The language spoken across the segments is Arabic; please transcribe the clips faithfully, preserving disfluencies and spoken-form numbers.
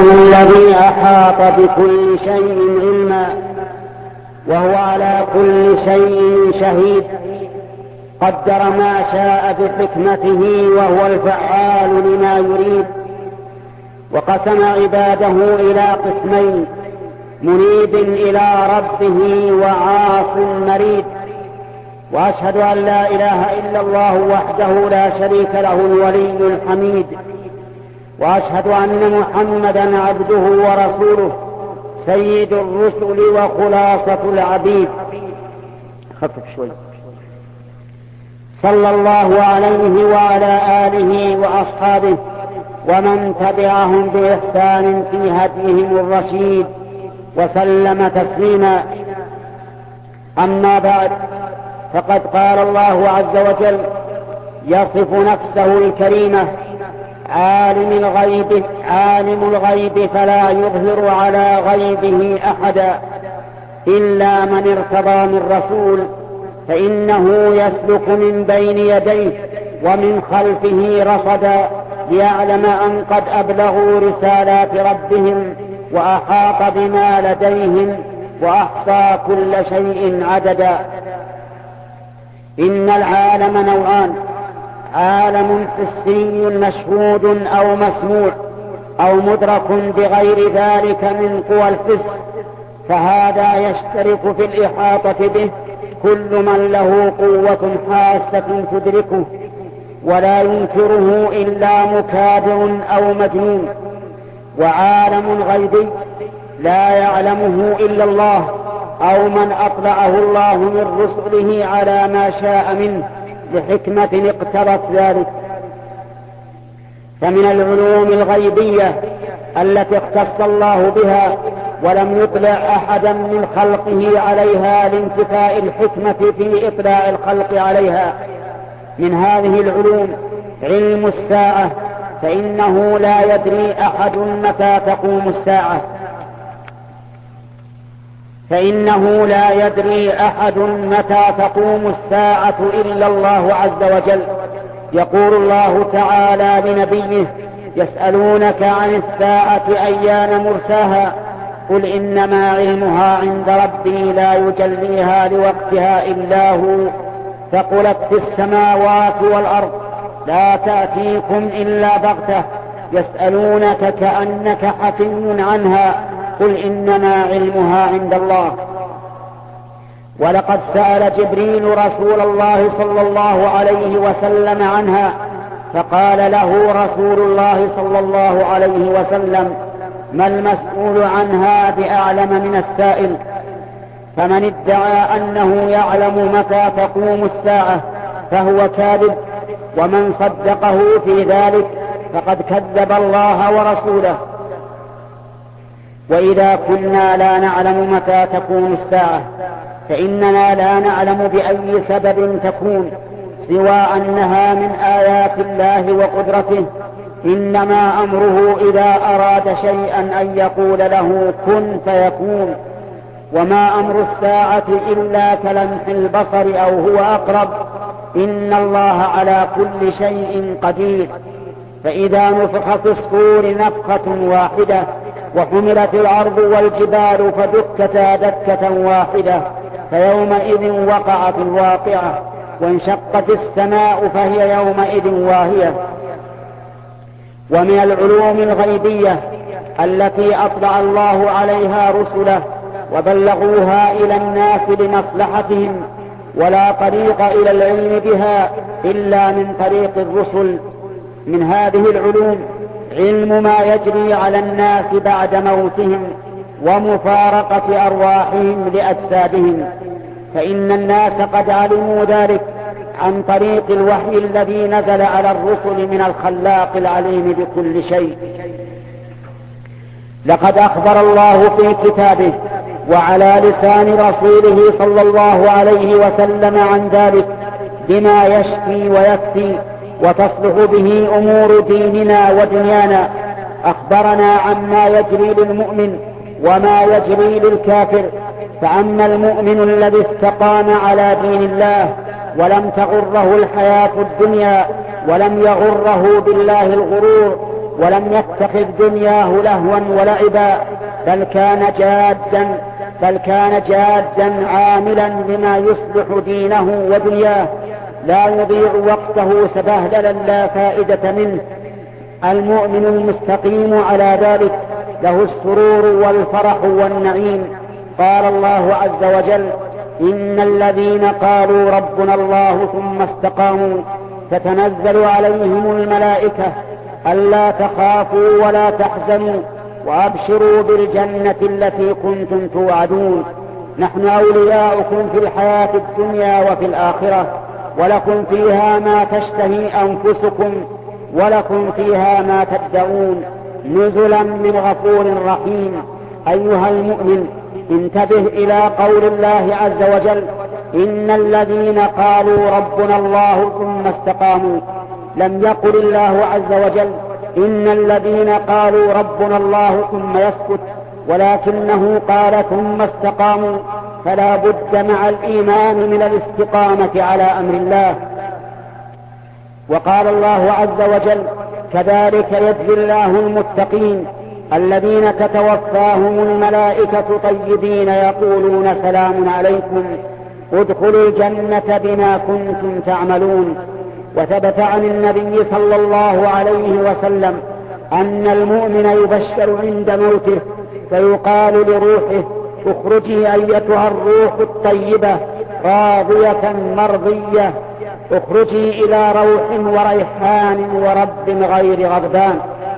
الذي أحاط بكل شيء علما وهو على كل شيء شهيد، قدر ما شاء بحكمته وهو الفعال لما يريد، وقسم عباده إلى قسمين: منيب إلى ربه وعاص مريد. وأشهد أن لا إله إلا الله وحده لا شريك له الولي الحميد، وأشهد أن محمدا عبده ورسوله سيد الرسل وخلاصة العبيد. خفف شوي. صلى الله عليه وعلى آله وأصحابه ومن تبعهم بإحسان في هديهم الرشيد وسلم تسليما. أما بعد، فقد قال الله عز وجل يصف نفسه الكريمة: عالم الغيب عالم الغيب فلا يظهر على غيبه أحدا إلا من ارتضى من رسول، فإنه يسلك من بين يديه ومن خلفه رصدا ليعلم أن قد أبلغوا رسالات ربهم وأحاط بما لديهم وأحصى كل شيء عددا. إن العالم نوعان: عالم حسي مشهود أو مسموع أو مدرك بغير ذلك من قوى الحس، فهذا يشترك في الإحاطة به كل من له قوة حاسة تدركه، ولا ينكره إلا مكابر أو مجنون. وعالم غيبي لا يعلمه إلا الله أو من أطلعه الله من رسله على ما شاء منه لحكمة اقتضت ذلك. فمن العلوم الغيبية التي اختص الله بها ولم يطلع أحدا من خلقه عليها لانتفاء الحكمة في إطلاع الخلق عليها، من هذه العلوم علم الساعة، فإنه لا يدري أحد متى تقوم الساعة فإنه لا يدري أحد متى تقوم الساعة إلا الله عز وجل. يقول الله تعالى لنبيه: يسألونك عن الساعة أيان مرساها، قل إنما علمها عند ربي لا يجليها لوقتها إلا هو، ثقلت في السماوات والأرض لا تأتيكم إلا بغتة، يسألونك كأنك حفي عنها، قل إنما علمها عند الله. ولقد سأل جبريل رسول الله صلى الله عليه وسلم عنها، فقال له رسول الله صلى الله عليه وسلم: ما المسؤول عنها بأعلم من السائل؟ فمن ادعى أنه يعلم متى تقوم الساعة فهو كاذب، ومن صدقه في ذلك فقد كذب الله ورسوله. وإذا كنا لا نعلم متى تكون الساعة فإننا لا نعلم بأي سبب تكون سوى أنها من آيات الله وقدرته، إنما أمره إذا أراد شيئا أن يقول له كن فيكون. وما أمر الساعة إلا كلمح البصر أو هو أقرب، إن الله على كل شيء قدير. فإذا نفخ في الصور نفخة واحدة وحملت الأرض والجبال فدكتا دكة واحدة فيومئذ وقعت الواقعة، وانشقت السماء فهي يومئذ واهية. ومن العلوم الغيبية التي أطلع الله عليها رسله وبلغوها إلى الناس لمصلحتهم، ولا طريق إلى العلم بها إلا من طريق الرسل. من هذه العلوم علم ما يجري على الناس بعد موتهم ومفارقة أرواحهم لأجسادهم، فإن الناس قد علموا ذلك عن طريق الوحي الذي نزل على الرسل من الخلاق العليم بكل شيء. لقد أخبر الله في كتابه وعلى لسان رسوله صلى الله عليه وسلم عن ذلك بما يشفي ويكفي وتصلح به أمور ديننا ودنيانا. أخبرنا عما يجري للمؤمن وما يجري للكافر. فأما المؤمن الذي استقام على دين الله ولم تغره الحياة الدنيا ولم يغره بالله الغرور، ولم يتخذ دنياه لهوا ولعبا، بل كان جادا بل كان جادا عاملا لما يصلح دينه ودنياه، لا يضيع وقته سبهللا لا فائدة منه. المؤمن المستقيم على ذلك له السرور والفرح والنعيم. قال الله عز وجل: إن الذين قالوا ربنا الله ثم استقاموا تتنزل عليهم الملائكة ألا تخافوا ولا تحزنوا وأبشروا بالجنة التي كنتم توعدون، نحن أولياؤكم في الحياة الدنيا وفي الآخرة، ولكم فيها ما تشتهي أنفسكم ولكم فيها ما تدعون، نزلا من غفور رحيم. أيها المؤمن، انتبه إلى قول الله عز وجل: إن الذين قالوا ربنا الله ثم استقاموا. لم يقل الله عز وجل إن الذين قالوا ربنا الله ثم يسكت، ولكنه قال ثم استقاموا، فلا بد مع الإيمان من الاستقامة على أمر الله. وقال الله عز وجل: كذلك يجزي الله المتقين الذين تتوفاهم الملائكة طيبين يقولون سلام عليكم ادخلوا الجنة بما كنتم تعملون. وثبت عن النبي صلى الله عليه وسلم أن المؤمن يبشر عند موته فيقال لروحه: اخرجي أيتها الروح الطيبة راضية مرضية، اخرجي إلى روح وريحان ورب غير غضبان.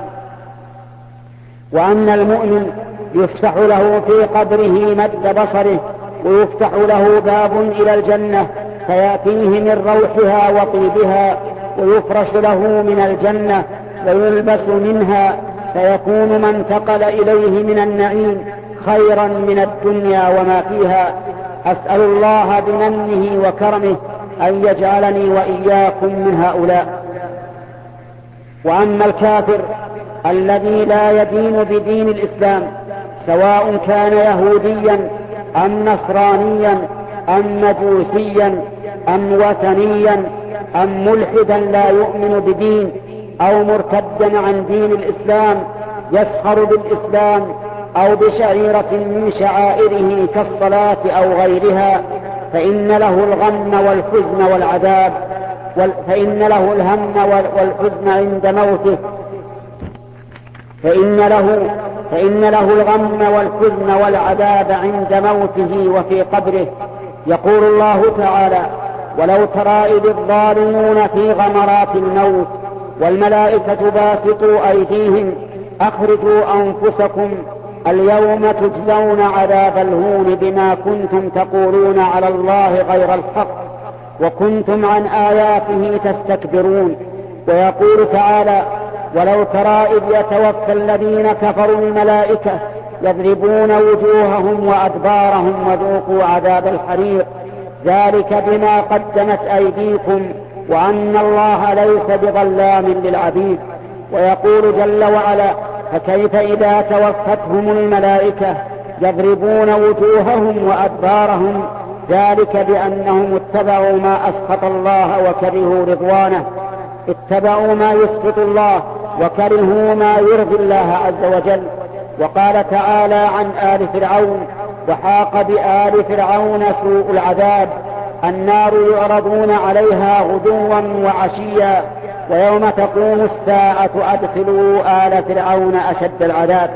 وأن المؤمن يفسح له في قبره مد بصره ويفتح له باب إلى الجنة فيأتيه من روحها وطيبها، ويفرش له من الجنة ويلبس منها، فيكون ما انتقل إليه من النعيم خيرا من الدنيا وما فيها. أسأل الله بمنه وكرمه أن يجعلني وإياكم من هؤلاء. وأما الكافر الذي لا يدين بدين الإسلام، سواء كان يهوديا أم نصرانيا أم مجوسيا أم وثنيا أم ملحدا لا يؤمن بدين أو مرتدا عن دين الإسلام، يسخر بالإسلام أو بشعيرة من شعائره كالصلاة أو غيرها، فإن له الغم والحزن والعذاب فإن له الهم والحزن عند موته فإن له فإن له الغم والحزن والعذاب عند موته وفي قبره. يقول الله تعالى: ولو ترى إذ الظالمون في غمرات الموت والملائكة باسطوا أيديهم أخرجوا أنفسكم اليوم تجزون عذاب الهون بما كنتم تقولون على الله غير الحق وكنتم عن آياته تستكبرون. ويقول تعالى: ولو ترى إذ يتوفى الذين كفروا الملائكة يضربون وجوههم وأدبارهم وذوقوا عذاب الحريق ذلك بما قدمت أيديكم وأن الله ليس بظلام للعبيد. ويقول جل وعلا: فكيف إذا توفتهم الملائكة يضربون وجوههم وأدبارهم ذلك بأنهم اتبعوا ما أسخط الله وكرهوا رضوانه. اتبعوا ما يسخط الله وكرهوا ما يرضي الله عز وجل. وقال تعالى عن آل فرعون: وحاق بآل فرعون سوء العذاب النار يعرضون عليها غدوا وعشيا ويوم تقوم الساعة أدخلوا آل فرعون أشد العذاب.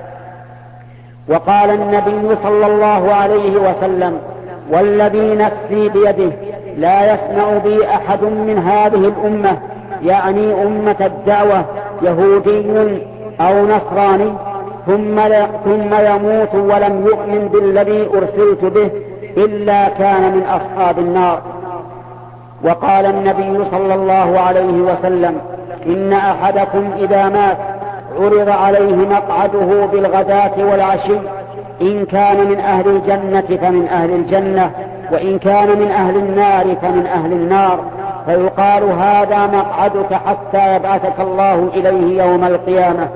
وقال النبي صلى الله عليه وسلم: والذي نفسي بيده لا يسمع بي أحد من هذه الأمة، يعني أمة الدعوة، يهودي أو نصراني ثم, ثم يموت ولم يؤمن بالذي أرسلت به إلا كان من أصحاب النار. وقال النبي صلى الله عليه وسلم: إن أحدكم إذا مات عرض عليه مقعده بالغداة والعشي، إن كان من أهل الجنة فمن أهل الجنة، وإن كان من أهل النار فمن أهل النار، فيقال: هذا مقعدك حتى يبعثك الله إليه يوم القيامة.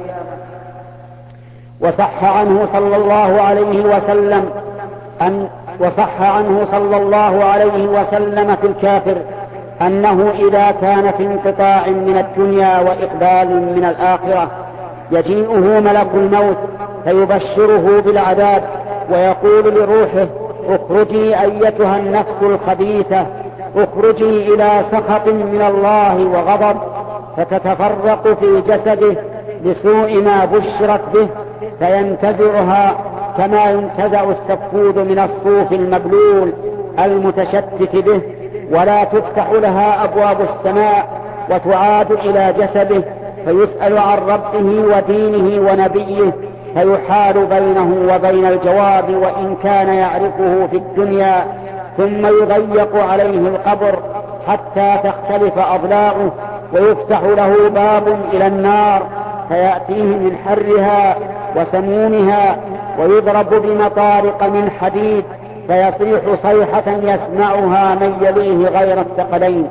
وصح عنه صلى الله عليه وسلم أن وصح عنه صلى الله عليه وسلم في الكافر أنه إذا كان في انقطاع من الدنيا وإقبال من الآخرة يجيئه ملك الموت فيبشره بالعذاب ويقول لروحه: اخرجي أيتها النفس الخبيثة، اخرجي إلى سخط من الله وغضب، فتتفرق في جسده لسوء ما بشرت به فينتزعها كما ينتزع السفود من الصوف المبلول المتشتت به، ولا تفتح لها أبواب السماء وتعاد إلى جسده فيسأل عن ربه ودينه ونبيه فيحال بينه وبين الجواب وإن كان يعرفه في الدنيا، ثم يضيق عليه القبر حتى تختلف أضلاعه ويفتح له باب إلى النار فيأتيه من حرها وسمومها ويضرب بمطارق من حديد فيصيح صيحة يسمعها من يليه غير الثقلين.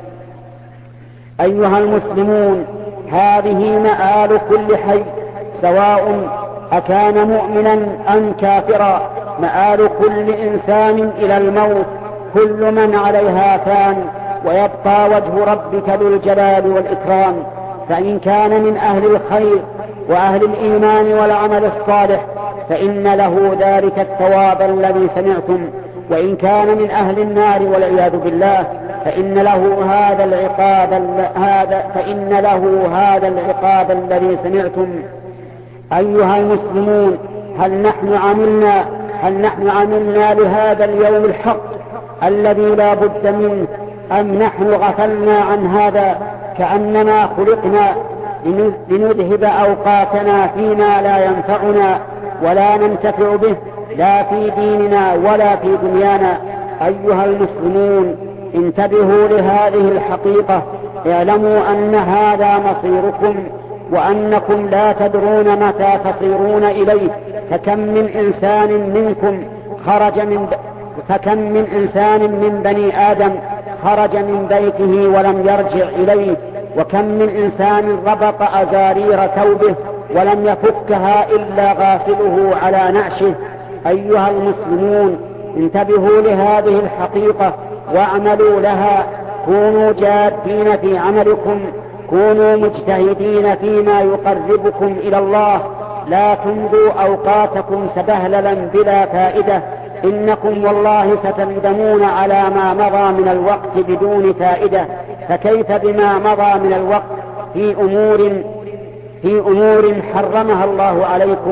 أيها المسلمون، هذه مآل كل حي سواء أكان مؤمنا أم كافرا، مآل كل إنسان إلى الموت، كل من عليها فان ويبقى وجه ربك ذو الجلال والإكرام. فإن كان من أهل الخير وأهل الإيمان والعمل الصالح فإن له ذلك الثواب الذي سمعتم، وإن كان من أهل النار والعياذ بالله فإن له هذا العقاب هذا فإن له هذا العقاب الذي سمعتم. أيها المسلمون، هل نحن عملنا هل نحن عملنا لهذا اليوم الحق الذي لا بد منه، أم نحن غفلنا عن هذا كأننا خلقنا لنذهب أوقاتنا فيما لا ينفعنا ولا ننتفع به لا في ديننا ولا في دنيانا؟ أيها المسلمون، انتبهوا لهذه الحقيقة، اعلموا أن هذا مصيركم وأنكم لا تدرون متى تصيرون إليه. فكم من إنسان منكم خرج من فكم من إنسان من بني آدم خرج من بيته ولم يرجع إليه، وكم من إنسان ربط أزارير ثوبه ولم يفكها إلا غاسله على نعشه. أيها المسلمون، انتبهوا لهذه الحقيقة واعملوا لها، كونوا جادين في عملكم، كونوا مجتهدين فيما يقربكم إلى الله، لا تمضوا أوقاتكم سبهللا بلا فائدة، إنكم والله ستندمون على ما مضى من الوقت بدون فائدة. فكيف بما مضى من الوقت في أمور في أمور حرمها الله عليكم؟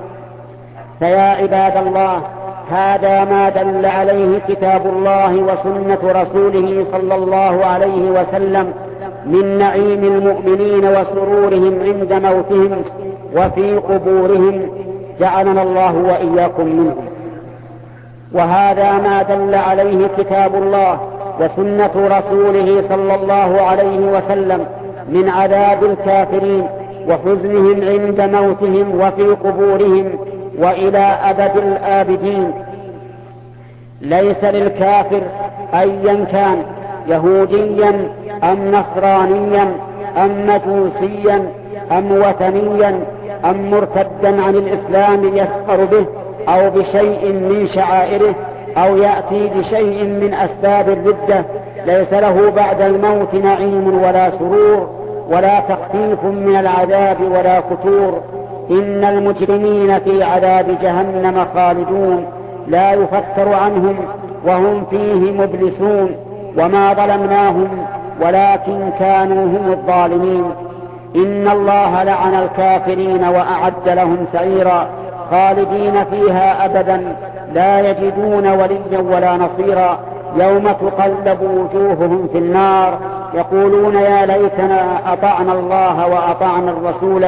فيا عباد الله، هذا ما دل عليه كتاب الله وسنة رسوله صلى الله عليه وسلم من نعيم المؤمنين وسرورهم عند موتهم وفي قبورهم، جعلنا الله وإياكم منهم. وهذا ما دل عليه كتاب الله وسنة رسوله صلى الله عليه وسلم من عذاب الكافرين وحزنهم عند موتهم وفي قبورهم وإلى أبد الآبدين. ليس للكافر أيا كان، يهوديا أم نصرانيا أم مجوسيا أم وثنيا أم مرتدا عن الإسلام يسخر به أو بشيء من شعائره أو يأتي بشيء من أسباب الردة، ليس له بعد الموت نعيم ولا سرور ولا تخفيف من العذاب ولا فتور. إن المجرمين في عذاب جهنم خالدون لا يفتر عنهم وهم فيه مبلسون. وما ظلمناهم ولكن كانوا هم الظالمين. إن الله لعن الكافرين وأعد لهم سعيرا خالدين فيها أبدا لا يجدون وليا ولا نصيرا. يوم تقلب وجوههم في النار يقولون يا ليتنا أطعنا الله وأطعنا الرسول،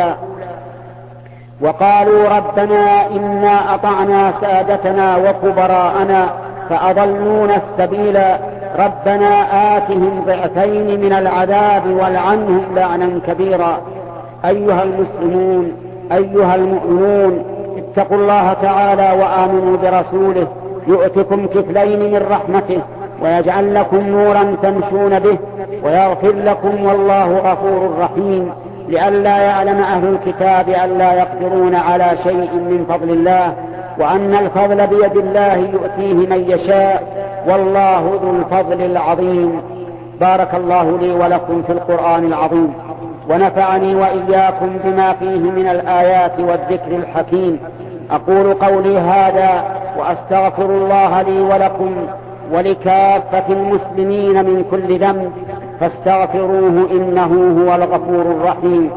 وقالوا ربنا إنا أطعنا سادتنا وكبراءنا فأضلونا السبيل، ربنا آتهم ضعفين من العذاب والعنهم لعنا كبيرا. أيها المسلمون، أيها المؤمنون، اتقوا الله تعالى وآمنوا برسوله يؤتكم كفلين من رحمته ويجعل لكم نورا تمشون به ويغفر لكم والله غفور رحيم. لئلا يعلم أهل الكتاب ألا يقدرون على شيء من فضل الله، وأن الفضل بيد الله يؤتيه من يشاء، والله ذو الفضل العظيم. بارك الله لي ولكم في القرآن العظيم، ونفعني وإياكم بما فيه من الآيات والذكر الحكيم. أقول قولي هذا وأستغفر الله لي ولكم ولكافة المسلمين من كل ذنب، فاستغفروه إنه هو الغفور الرحيم.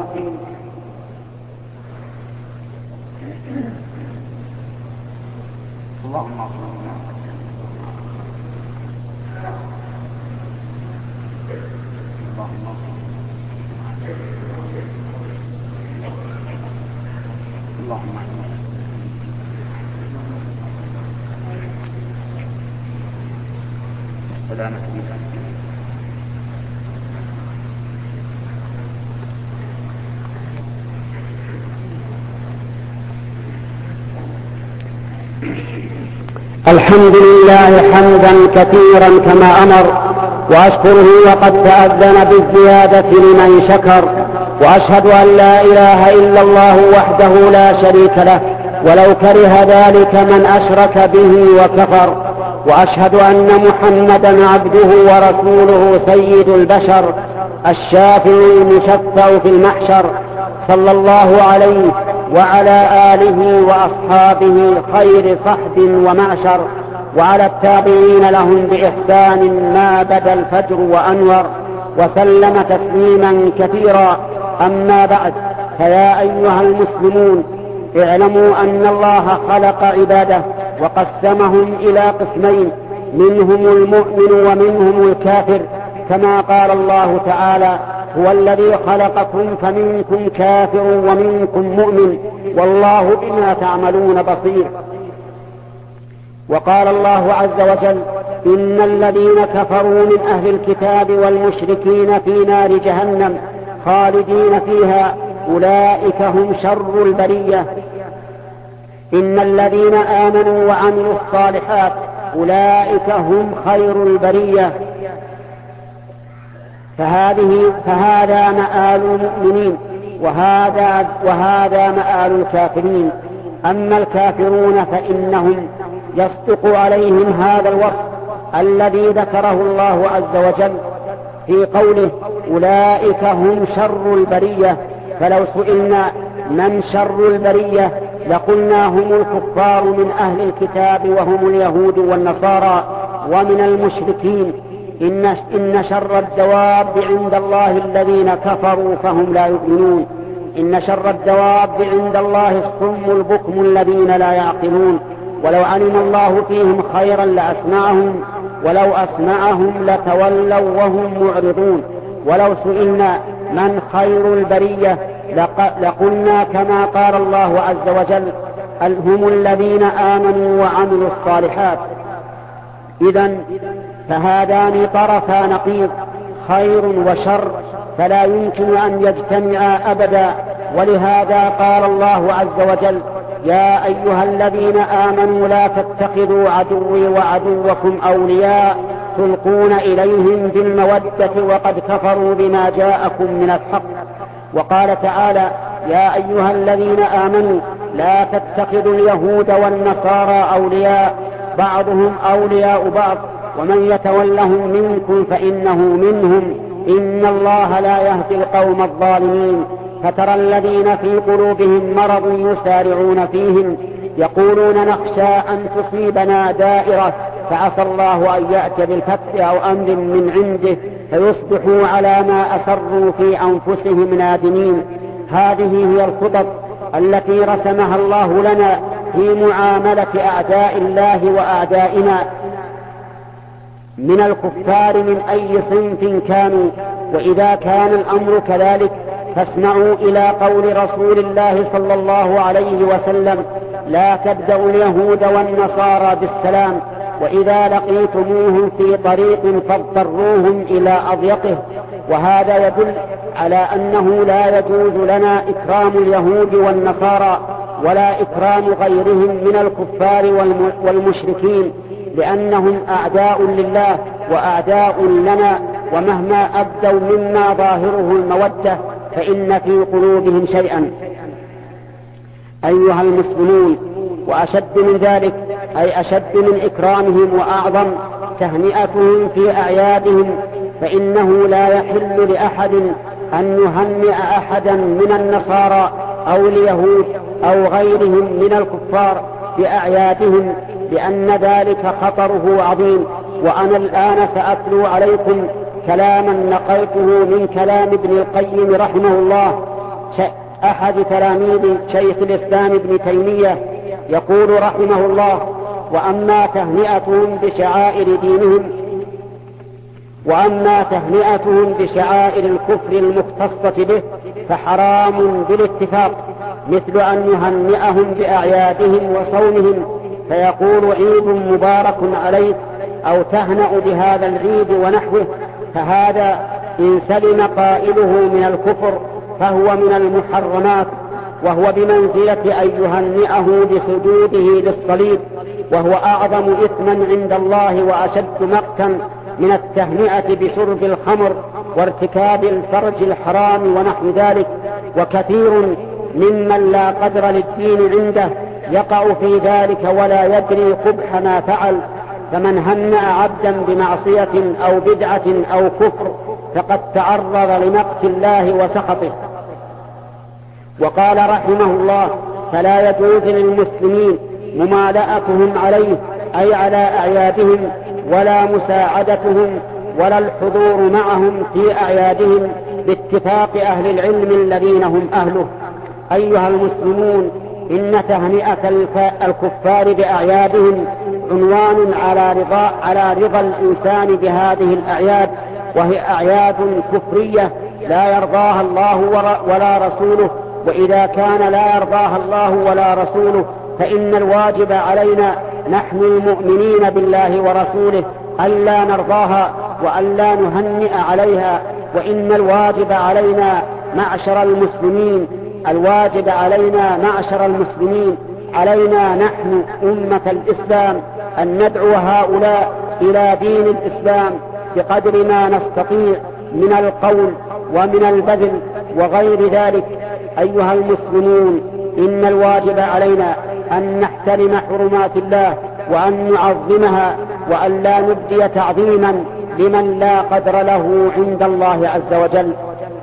اللهم سلامة الحمد لله حمدا كثيرا كما أمر، وأشكره وقد تأذن بالزيادة لمن شكر، وأشهد أن لا إله إلا الله وحده لا شريك له ولو كره ذلك من أشرك به وكفر، وأشهد أن محمدا عبده ورسوله سيد البشر الشافع المشفع في المحشر، صلى الله عليه وعلى آله وأصحابه خير صحب ومعشر، وعلى التابعين لهم بإحسان ما بدا الفجر وأنور، وسلم تسليما كثيرا. أما بعد، فيا أيها المسلمون، اعلموا أن الله خلق عباده وقسمهم إلى قسمين، منهم المؤمن ومنهم الكافر، كما قال الله تعالى: هو الذي خلقكم فمنكم كافر ومنكم مؤمن والله بما تعملون بصير. وقال الله عز وجل: إن الذين كفروا من أهل الكتاب والمشركين في نار جهنم خالدين فيها أولئك هم شر البرية. إن الذين آمنوا وعملوا الصالحات أولئك هم خير البرية. فهذه فهذا مآل المؤمنين وهذا, وهذا مآل الكافرين. أما الكافرون فإنهم يصدق عليهم هذا الوصف الذي ذكره الله عز وجل في قوله: أولئك هم شر البرية. فلو سئلنا من شر البرية لقلنا هم الكفار من أهل الكتاب وهم اليهود والنصارى ومن المشركين. إن, إن شر الدواب عند الله الذين كفروا فهم لا يؤمنون. إن شر الدواب عند الله الصم البكم الذين لا يعقلون. ولو علم الله فيهم خيرا لأسمعهم ولو أسمعهم لتولوا وهم معرضون. ولو سئلنا من خير البرية لقلنا كما قال الله عز وجل: هم الذين آمنوا وعملوا الصالحات. إذن فهذان طرفا نقيض، خير وشر، فلا يمكن أن يجتمعا أبدا. ولهذا قال الله عز وجل: يا أيها الذين آمنوا لا تتخذوا عدوي وعدوكم أولياء تلقون إليهم بالمودة وقد كفروا بما جاءكم من الحق. وقال تعالى: يا أيها الذين آمنوا لا تتخذوا اليهود والنصارى أولياء بعضهم أولياء بعض ومن يتولهم منكم فإنه منهم إن الله لا يهدي القوم الظالمين. فترى الذين في قلوبهم مرض يسارعون فيهم يقولون نخشى أن تصيبنا دائرة فعسى الله أن يأتي بالفتح أو أمر من عنده فيصبحوا على ما أسروا في أنفسهم نادمين. هذه هي الخطط التي رسمها الله لنا في معاملة أعداء الله وأعدائنا من الكفار من أي صنف كانوا. وإذا كان الأمر كذلك فاسمعوا إلى قول رسول الله صلى الله عليه وسلم: لا تبدأوا اليهود والنصارى بالسلام، وإذا لقيتموهم في طريق فاضطروهم إلى أضيقه. وهذا يدل على أنه لا يجوز لنا إكرام اليهود والنصارى ولا إكرام غيرهم من الكفار والمشركين، لأنهم أعداء لله وأعداء لنا، ومهما أبدوا مما ظاهره المودة فإن في قلوبهم شيئا. أيها المسلمون، وأشد من ذلك أي أشد من إكرامهم وأعظم تهنئتهم في أعيادهم فإنه لا يحل لأحد أن يهنئ أحدا من النصارى أو اليهود أو غيرهم من الكفار بأعيادهم، لأن ذلك خطره عظيم. وأنا الآن سأتلو عليكم كلاما نقلته من كلام ابن القيم رحمه الله، أحد تلاميذ شيخ الإسلام ابن تيمية، يقول رحمه الله: وأما تهنئتهم بشعائر دينهم وأما تهنئتهم بشعائر الكفر المختصة به فحرام بالاتفاق، مثل أن يهنئهم بأعيادهم وصومهم فيقول عيد مبارك عليك أو تهنأ بهذا العيد ونحوه، فهذا إن سلم قائله من الكفر فهو من المحرمات، وهو بمنزلة أن يهنئه بسجوده للصليب، وهو أعظم إثما عند الله وأشد مقتا من التهنئة بشرب الخمر وارتكاب الفرج الحرام ونحو ذلك. وكثير ممن لا قدر للدين عنده يقع في ذلك ولا يدري قبح ما فعل، فمن هنأ عبدا بمعصية أو بدعة أو كفر فقد تعرض لمقت الله وسخطه. وقال رحمه الله: فلا يجوز للمسلمين ممالأتهم عليه، أي على أعيادهم، ولا مساعدتهم ولا الحضور معهم في أعيادهم باتفاق أهل العلم الذين هم أهله. أيها المسلمون، إن تهنئة الكفار بأعيادهم عنوان على رضا, على رضا الإنسان بهذه الأعياد، وهي أعياد كفرية لا يرضاها الله ولا رسوله. وإذا كان لا يرضاها الله ولا رسوله فإن الواجب علينا نحن المؤمنين بالله ورسوله ألا نرضاها وألا نهنئ عليها. وإن الواجب علينا معشر المسلمين الواجب علينا معشر المسلمين علينا نحن أمة الإسلام أن ندعو هؤلاء إلى دين الإسلام بقدر ما نستطيع من القول ومن البذل وغير ذلك. أيها المسلمون، إن الواجب علينا أن نحترم حرمات الله وأن نعظمها، وأن لا نبدي تعظيما لمن لا قدر له عند الله عز وجل.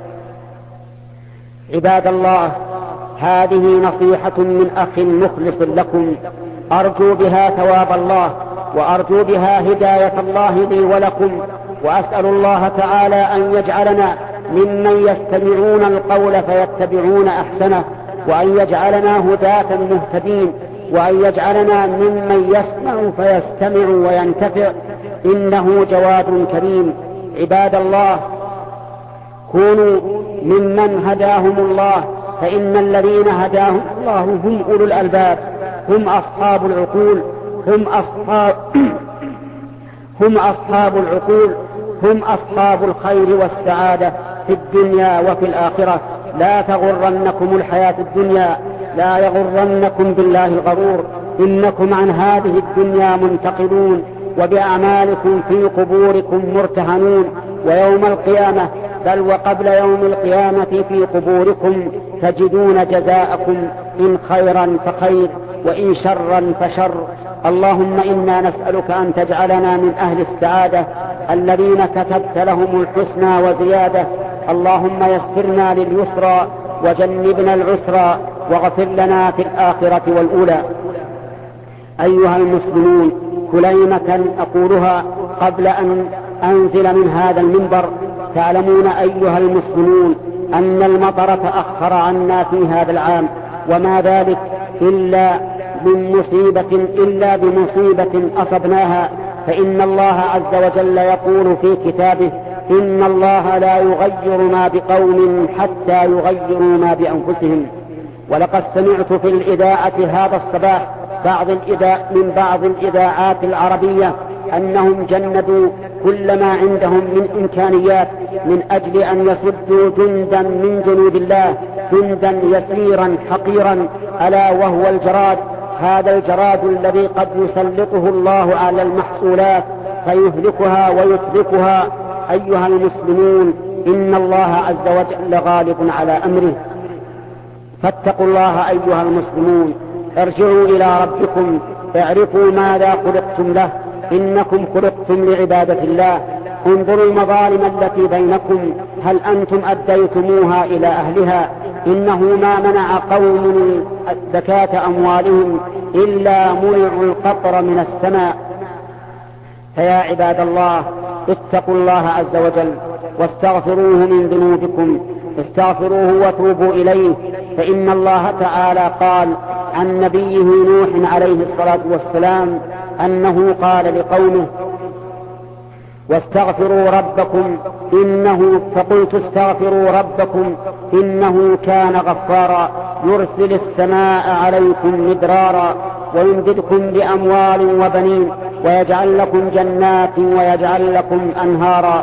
عباد الله، هذه نصيحة من أخ مخلص لكم، أرجو بها ثواب الله، وأرجو بها هداية الله لي ولكم، وأسأل الله تعالى أن يجعلنا ممن يستمعون القول فيتبعون أحسنه، وأن يجعلنا هداة مهتدين، وأن يجعلنا ممن يسمع فيستمع وينتفع، إنه جواد كريم. عباد الله، كونوا ممن هداهم الله، فإن الذين هداهم الله هم أولو الألباب، هم أصحاب العقول، هم أصحاب هم أصحاب العقول، هم أصحاب الخير والسعادة في الدنيا وفي الآخرة. لا تغرنكم الحياة الدنيا، لا يغرنكم بالله الغرور، إنكم عن هذه الدنيا منتقلون، وبأعمالكم في قبوركم مرتهنون، ويوم القيامة بل وقبل يوم القيامة في قبوركم تجدون جزاءكم، إن خيرا فخير وإن شرا فشر. اللهم إنا نسألك أن تجعلنا من أهل السعادة الذين كتبت لهم الحسنى وزيادة. اللهم يسرنا لليسرى وجنبنا العسرى، واغفر لنا في الآخرة والأولى. أيها المسلمون، كلمة أقولها قبل أن أنزل من هذا المنبر. تعلمون أيها المسلمون أن المطر تأخر عنا في هذا العام، وما ذلك إلا من مصيبة إلا بمصيبة أصبناها، فإن الله عز وجل يقول في كتابه: إن الله لا يغير ما بقوم حتى يغيروا ما بأنفسهم. ولقد سمعت في الإذاعة هذا الصباح بعض الإذاع من بعض الإذاعات العربية أنهم جندوا كل ما عندهم من إمكانيات من أجل أن يصدوا جندا من جنود الله، جندا يسيرا حقيرا، ألا وهو الجراد. هذا الجراد الذي قد يسلطه الله على المحصولات فيهلكها ويتركها. أيها المسلمون، إن الله عز وجل غالب على أمره، فاتقوا الله أيها المسلمون، ارجعوا إلى ربكم، اعرفوا ماذا خلقتم له، إنكم خلقتم لعبادة الله، انظروا المظالم التي بينكم هل أنتم أديتموها إلى أهلها؟ إنه ما منع قوم زكاة أموالهم إلا منعوا القطر من السماء. فيا عباد الله اتقوا الله عز وجل واستغفروه من ذنوبكم، استغفروه وتوبوا إليه، فإن الله تعالى قال عن نبيه نوح عليه الصلاة والسلام أنه قال لقومه واستغفروا ربكم إنه فقلت استغفروا ربكم إنه كان غفارا يرسل السماء عليكم مدرارا ويمددكم بأموال وبنين ويجعل لكم جنات ويجعل لكم أنهارا.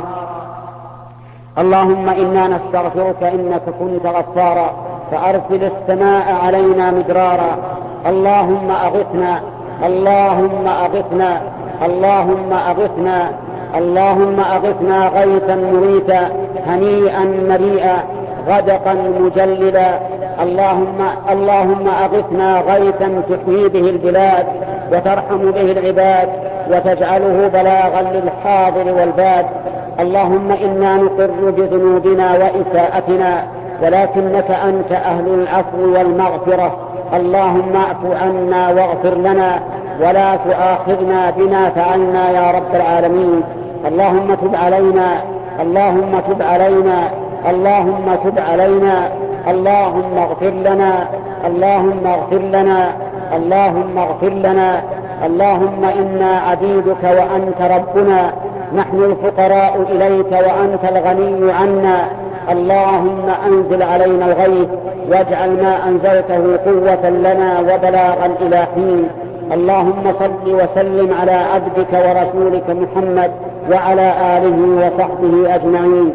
اللهم إنا نستغفرك إنك كنت غفارا فأرسل السماء علينا مدرارا. اللهم أغثنا اللهم أغثنا اللهم أغثنا اللهم أغثنا غيثا مريتا هنيئا مريئا غدقا مجللا. اللهم اللهم أغثنا غيثا تحيي به البلاد وترحم به العباد وتجعله بلاغا للحاضر والباد. اللهم إنا نقر بذنوبنا وإساءتنا ولكنك أنت أهل العفو والمغفرة. اللهم اعف عنا واغفر لنا ولا تؤاخذنا بما فعلنا يا رب العالمين. اللهم تب علينا اللهم تب علينا اللهم تب علينا اللهم اغفر لنا اللهم اغفر لنا اللهم اغفر لنا. اللهم إنا عبيدك وأنت ربنا، نحن الفقراء إليك وأنت الغني عنا. اللهم أنزل علينا الغيث واجعل ما أنزلته قوة لنا وبلاغا إلى حين. اللهم صل وسلم على عبدك ورسولك محمد وعلى آله وصحبه أجمعين.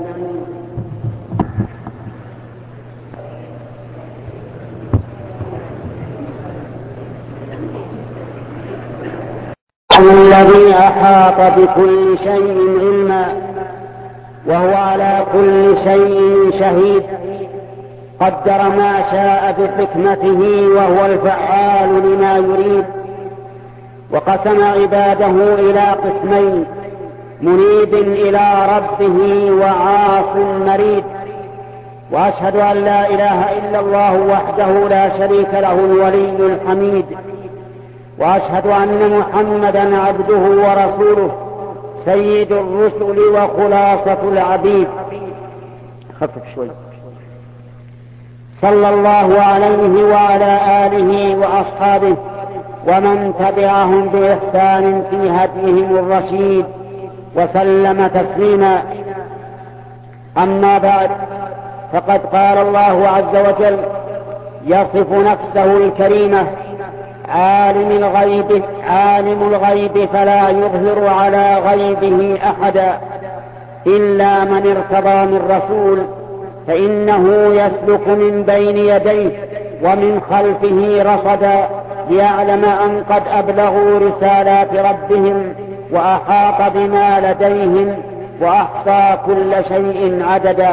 الذي أحاط بكل شيء علما وهو على كل شيء شهيد، قدر ما شاء بحكمته وهو الفعال لما يريد، وقسم عباده إلى قسمين: منيب إلى ربه وعاص مريد. وأشهد أن لا إله إلا الله وحده لا شريك له الولي الحميد، وأشهد أن محمدا عبده ورسوله سيد الرسل وخلاصة العبيد. خفف شوي. صلى الله عليه وعلى آله وأصحابه ومن تبعهم بإحسان في هديهم الرشيد وسلم تسليما. أما بعد، فقد قال الله عز وجل يصف نفسه الكريمة: عالم الغيب عالم الغيب فلا يظهر على غيبه أحدا إلا من ارتضى من رسول فإنه يسلك من بين يديه ومن خلفه رصدا ليعلم أن قد أبلغوا رسالات ربهم وأحاط بما لديهم وأحصى كل شيء عددا.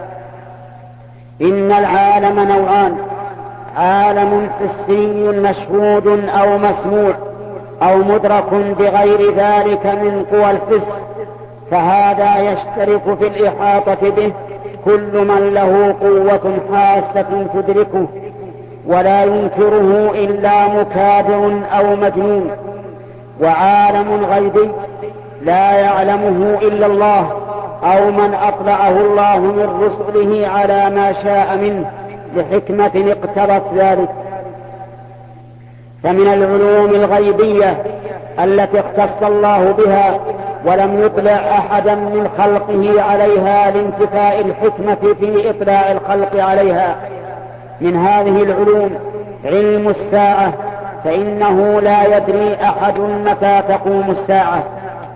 إن العالم نوعان: عالم حسي مشهود أو مسموع أو مدرك بغير ذلك من قوى الحس، فهذا يشترك في الإحاطة به كل من له قوة حاسة تدركه ولا ينكره إلا مكابر أو مجنون. وعالم غيبي لا يعلمه إلا الله أو من أطلعه الله من رسله على ما شاء منه لحكمة اقتضت ذلك. فمن العلوم الغيبية التي اختص الله بها ولم يطلع أحدا من خلقه عليها لانتفاء الحكمة في إطلاع الخلق عليها، من هذه العلوم علم الساعة، فإنه لا يدري أحد متى تقوم الساعة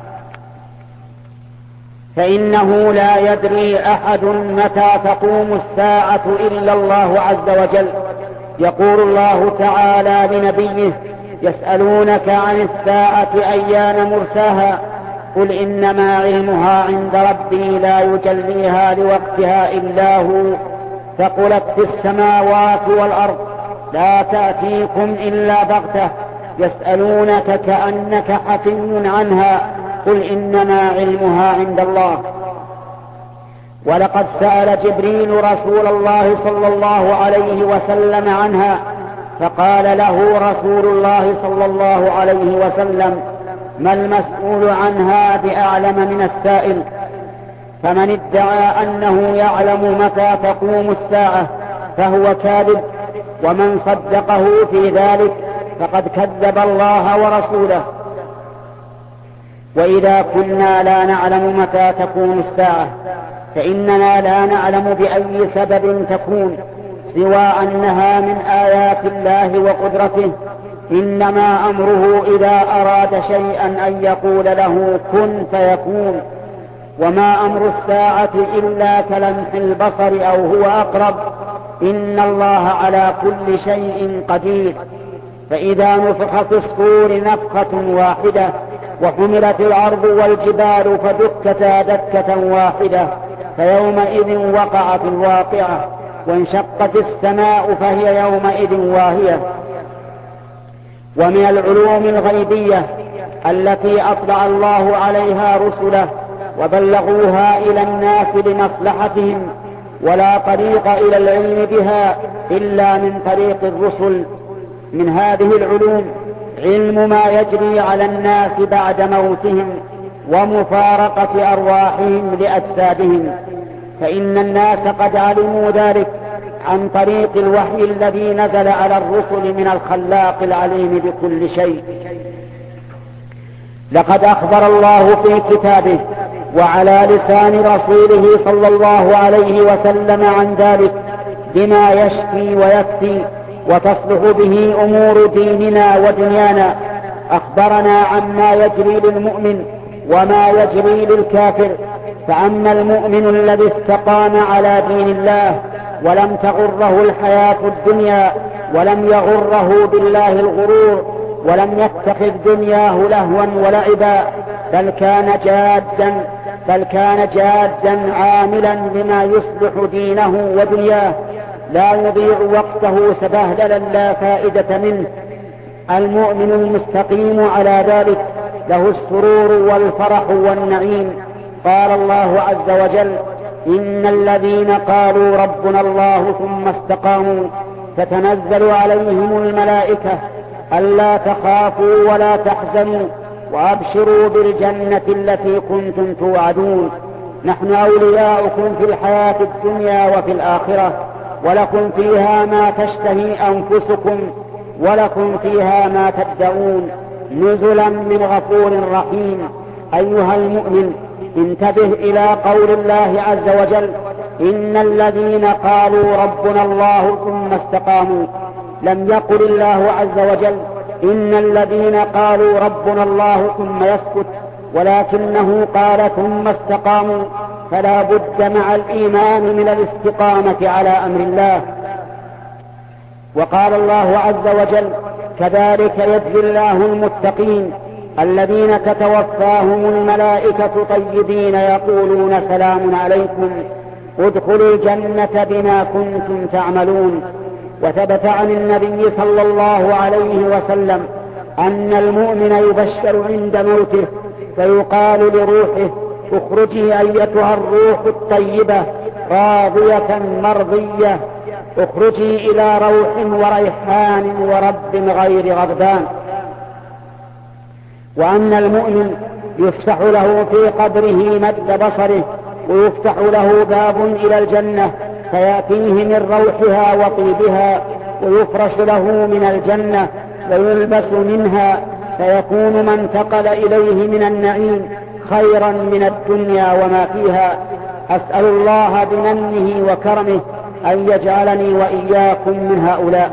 فإنه لا يدري أحد متى تقوم الساعة إلا الله عز وجل. يقول الله تعالى لنبيه: يسألونك عن الساعة أيان مرساها قل إنما علمها عند ربي لا يجليها لوقتها إلا هو ثقلت في السماوات والأرض لا تأتيكم إلا بغتة يسألونك كأنك حفي عنها قل إنما علمها عند الله. ولقد سأل جبريل رسول الله صلى الله عليه وسلم عنها، فقال له رسول الله صلى الله عليه وسلم: ما المسؤول عنها بأعلم من السائل؟ فمن ادعى أنه يعلم متى تقوم الساعة فهو كاذب، ومن صدقه في ذلك فقد كذب الله ورسوله. وإذا كنا لا نعلم متى تقوم الساعة فإننا لا نعلم بأي سبب تكون سوى أنها من آيات الله وقدرته، إنما أمره إذا أراد شيئا أن يقول له كن فيكون. وما أمر الساعة إلا كلمح البصر أو هو أقرب، إن الله على كل شيء قدير. فإذا نفخ في الصور نفخة واحدة وحملت الأرض والجبال فدكتا دكة واحدة فيومئذ وقعت الواقعة، وانشقت السماء فهي يومئذ واهية. ومن العلوم الغيبية التي أطلع الله عليها رسله وبلغوها إلى الناس لمصلحتهم، ولا طريق إلى العلم بها إلا من طريق الرسل. من هذه العلوم علم ما يجري على الناس بعد موتهم ومفارقة أرواحهم لأجسادهم، فإن الناس قد علموا ذلك عن طريق الوحي الذي نزل على الرسل من الخلاق العليم بكل شيء. لقد أخبر الله في كتابه وعلى لسان رسوله صلى الله عليه وسلم عن ذلك بما يشفي ويكفي وتصلح به أمور ديننا ودنيانا. أخبرنا عما يجري للمؤمن وما يجري للكافر. فأما المؤمن الذي استقام على دين الله ولم تغره الحياة الدنيا ولم يغره بالله الغرور ولم يتخذ دنياه لهوا ولعبا، بل كان جادا بل كان جادا عاملا بما يصلح دينه ودنياه، لا يضيع وقته سبهللا لا فائدة منه. المؤمن المستقيم على ذلك له السرور والفرح والنعيم. قال الله عز وجل: إن الذين قالوا ربنا الله ثم استقاموا تتنزل عليهم الملائكة ألا تخافوا ولا تحزنوا وأبشروا بالجنة التي كنتم توعدون، نحن أولياؤكم في الحياة الدنيا وفي الآخرة، ولكم فيها ما تشتهي أنفسكم ولكم فيها ما تدعون، نزلا من غفور رحيم. أيها المؤمن، انتبه إلى قول الله عز وجل: إن الذين قالوا ربنا الله ثم استقاموا. لم يقل الله عز وجل إن الذين قالوا ربنا الله ثم يسكت، ولكنه قال ثم استقاموا، فلا بد مع الإيمان من الاستقامة على أمر الله. وقال الله عز وجل: كذلك يجزي الله المتقين الذين تتوفاهم الملائكة طيبين يقولون سلام عليكم ادخلوا الجنة بما كنتم تعملون. وثبت عن النبي صلى الله عليه وسلم أن المؤمن يبشر عند موته فيقال لروحه: اخرجي أيتها الروح الطيبة راضية مرضية، اخرجي إلى روح وريحان ورب غير غضبان. وأن المؤمن يفتح له في قبره مد بصره ويفتح له باب إلى الجنة فيأتيه من روحها وطيبها، ويفرش له من الجنة ويلبس منها، فيكون ما انتقل إليه من النعيم خيرا من الدنيا وما فيها. أسأل الله بمنه وكرمه أن يجعلني وإياكم من هؤلاء.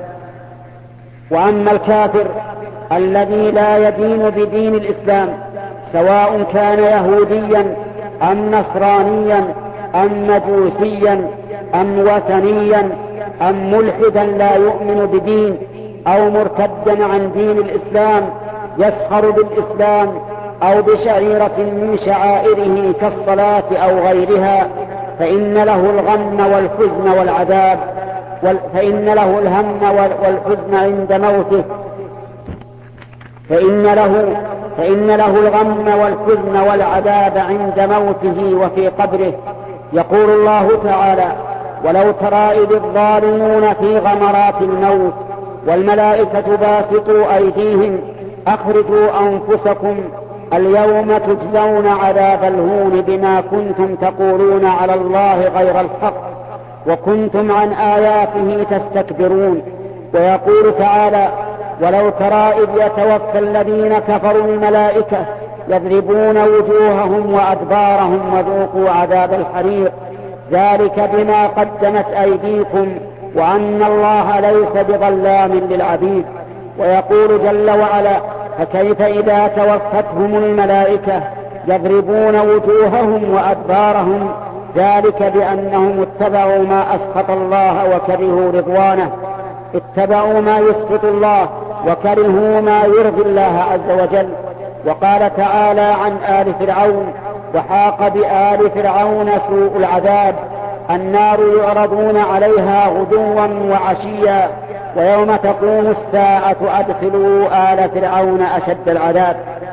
وأما الكافر الذي لا يدين بدين الإسلام، سواء كان يهوديا أم نصرانيا أم مجوسيا أم وثنيا أم ملحدا لا يؤمن بدين أو مرتدا عن دين الإسلام يسخر بالإسلام أو بشعيرة من شعائره كالصلاة أو غيرها، فإن له الغم والحزن والعذاب فإن له الهم والحزن عند موته فإن له فإن له الغم والحزن والعذاب عند موته وفي قبره. يقول الله تعالى: ولو ترى إذ الظالمون في غمرات الموت والملائكة باسطوا أيديهم أخرجوا أنفسكم اليوم تجزون عذاب الهون بما كنتم تقولون على الله غير الحق وكنتم عن آياته تستكبرون. ويقول تعالى: ولو ترى إذ يتوفى الذين كفروا الملائكة يضربون وجوههم وأدبارهم وذوقوا عذاب الحريق ذلك بما قدمت أيديكم وأن الله ليس بظلام للعبيد. ويقول جل وعلا: فكيف إذا توفتهم الملائكة يضربون وجوههم وأدبارهم ذلك بأنهم اتبعوا ما أسخط الله وكرهوا رضوانه، اتبعوا ما يسخط الله وكرهوا ما يرضي الله عز وجل. وقال تعالى عن آل فرعون: وحاق بآل فرعون سوء العذاب النار يعرضون عليها غدوا وعشيا ويوم تقوم الساعة أدخلوا آل فرعون أشد العذاب.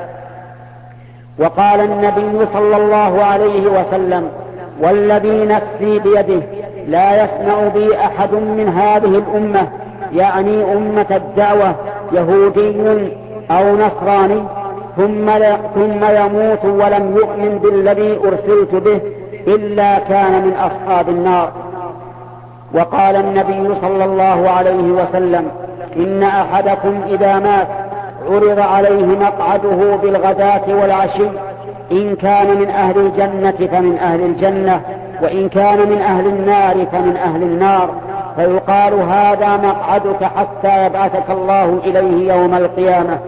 وقال النبي صلى الله عليه وسلم: والذي نفسي بيده لا يسمع بي أحد من هذه الأمة، يعني أمة الدعوة، يهودي أو نصراني ثم, ثم يموت ولم يؤمن بالذي أرسلت به إلا كان من أصحاب النار. وقال النبي صلى الله عليه وسلم: إن أحدكم إذا مات عرض عليه مقعده بالغداة والعشي، إن كان من أهل الجنة فمن أهل الجنة، وإن كان من أهل النار فمن أهل النار، فيقال: هذا مقعدك حتى يبعثك الله إليه يوم القيامة.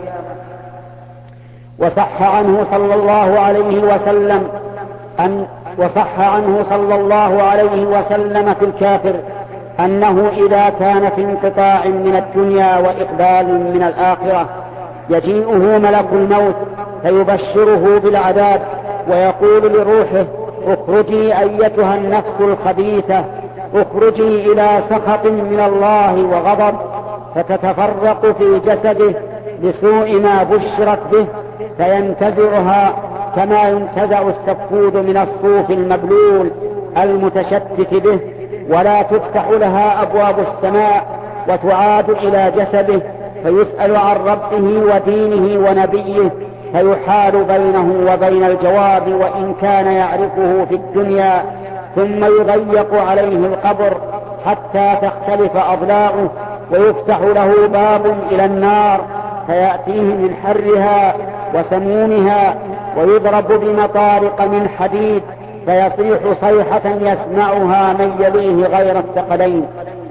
وصح عنه صلى الله عليه وسلم أن وصح عنه صلى الله عليه وسلم في الكافر أنه إذا كان في انقطاع من الدنيا وإقبال من الآخرة يجيئه ملك الموت فيبشره بالعذاب ويقول لروحه: اخرجي أيتها النفس الخبيثة، اخرجي إلى سخط من الله وغضب، فتتفرق في جسده لسوء ما بشرت به فينتزعها كما ينتزع السفود من الصوف المبلول المتشتت به، ولا تفتح لها أبواب السماء وتعاد إلى جسده فيسأل عن ربه ودينه ونبيه فيحال بينه وبين الجواب وإن كان يعرفه في الدنيا، ثم يضيق عليه القبر حتى تختلف أضلاعه ويفتح له باب إلى النار فيأتيه من حرها وسمومها ويضرب بمطارق من حديد فيصيح صيحة يسمعها من يليه غير الثقلين.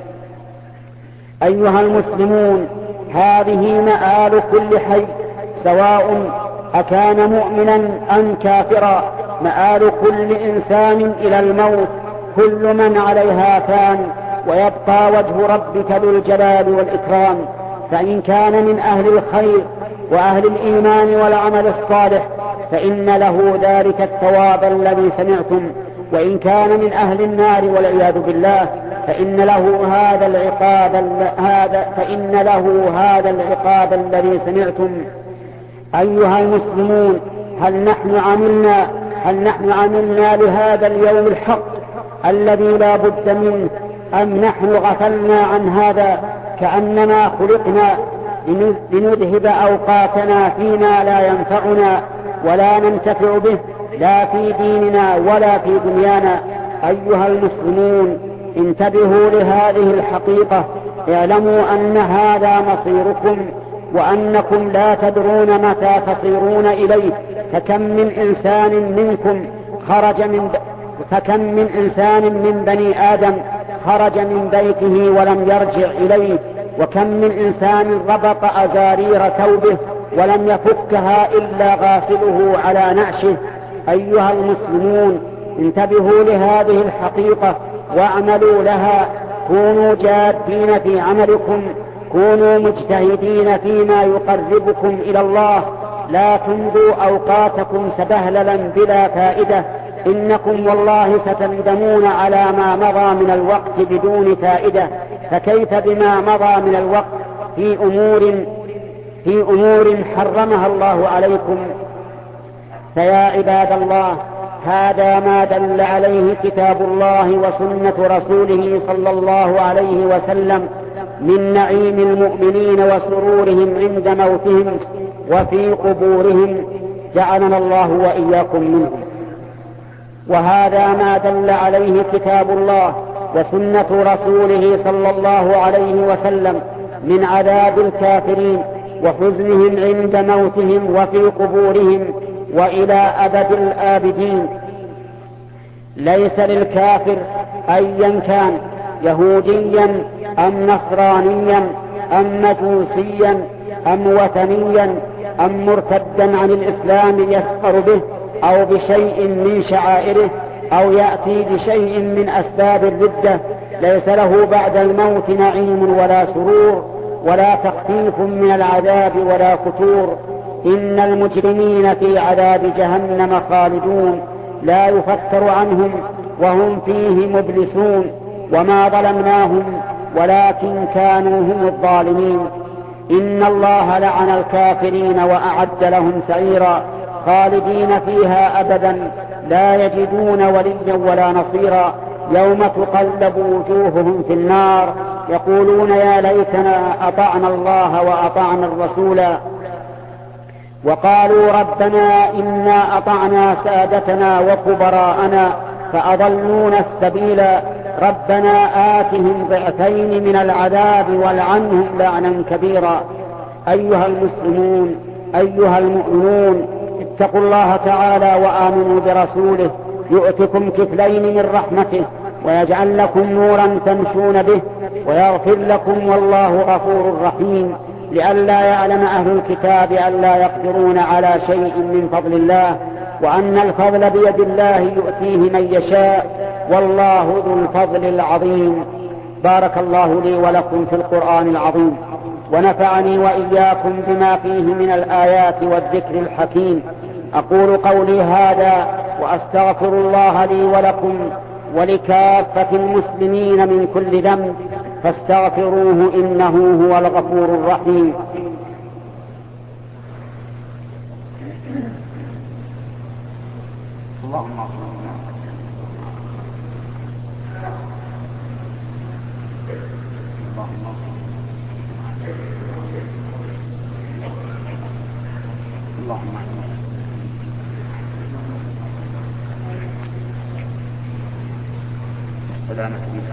أيها المسلمون، هذه مآل كل حي سواء أكان مؤمنا أم كافرا، مآل كل إنسان إلى الموت، كل من عليها فان ويبقى وجه ربك ذو الجلال والإكرام. فإن كان من أهل الخير وأهل الإيمان والعمل الصالح فإن له ذلك الثواب الذي سمعتم، وإن كان من أهل النار والعياذ بالله فإن له هذا العقاب هذا فإن له هذا العقاب الذي سمعتم. أيها المسلمون، هل نحن عملنا هل نحن عملنا لهذا اليوم الحق الذي لا بد منه، أم نحن غفلنا عن هذا كأننا خلقنا لنذهب أوقاتنا فيما لا ينفعنا ولا ننتفع به لا في ديننا ولا في دنيانا؟ أيها المسلمون، انتبهوا لهذه الحقيقة، اعلموا أن هذا مصيركم وأنكم لا تدرون متى تصيرون إليه. فكم من إنسان منكم خرج من فكم من إنسان من بني آدم خرج من بيته ولم يرجع إليه، وكم من إنسان ربط أزارير ثوبه ولم يفكها إلا غاسله على نعشه. أيها المسلمون، انتبهوا لهذه الحقيقة واعملوا لها، كونوا جادين في عملكم، كونوا مجتهدين فيما يقربكم إلى الله، لا تمضوا أوقاتكم سبهللا بلا فائدة، إنكم والله ستندمون على ما مضى من الوقت بدون فائدة. فكيف بما مضى من الوقت في أمور في أمور حرمها الله عليكم. فيا عباد الله، هذا ما دل عليه كتاب الله وسنة رسوله صلى الله عليه وسلم من نعيم المؤمنين وسرورهم عند موتهم وفي قبورهم، جعلنا الله وإياكم منهم. وهذا ما دل عليه كتاب الله وسنة رسوله صلى الله عليه وسلم من عذاب الكافرين وحزنهم عند موتهم وفي قبورهم وإلى أبد الآبدين. ليس للكافر أيا كان، يهوديا أم نصرانيا أم مجوسيا أم وثنيا أم مرتدا عن الإسلام يسخر به أو بشيء من شعائره أو يأتي بشيء من أسباب الردة، ليس له بعد الموت نعيم ولا سرور ولا تخفيف من العذاب ولا فتور. إن المجرمين في عذاب جهنم خالدون لا يفتر عنهم وهم فيه مبلسون. وما ظلمناهم ولكن كانوا هم الظالمين. إن الله لعن الكافرين وأعد لهم سعيرا خالدين فيها أبدا لا يجدون وليا ولا نصيرا. يوم تقلب وجوههم في النار يقولون يا ليتنا أطعنا الله وأطعنا الرسول، وقالوا ربنا إنا أطعنا سادتنا وكبراءنا فأضلونا السبيل، ربنا آتهم ضعفين من العذاب والعنهم لعنا كبيرا. أيها المسلمون، أيها المؤمنون، اتقوا الله تعالى وآمنوا برسوله يؤتكم كفلين من رحمته ويجعل لكم نورا تمشون به ويغفر لكم والله غفور رحيم. لئلا يعلم أهل الكتاب ألا يقدرون على شيء من فضل الله، وأن الفضل بيد الله يؤتيه من يشاء، والله ذو الفضل العظيم. بارك الله لي ولكم في القرآن العظيم، ونفعني وإياكم بما فيه من الآيات والذكر الحكيم. أقول قولي هذا وأستغفر الله لي ولكم ولكافة المسلمين من كل ذنب، فاستغفروه إنه هو الغفور الرحيم. اللهم اللهم سلامة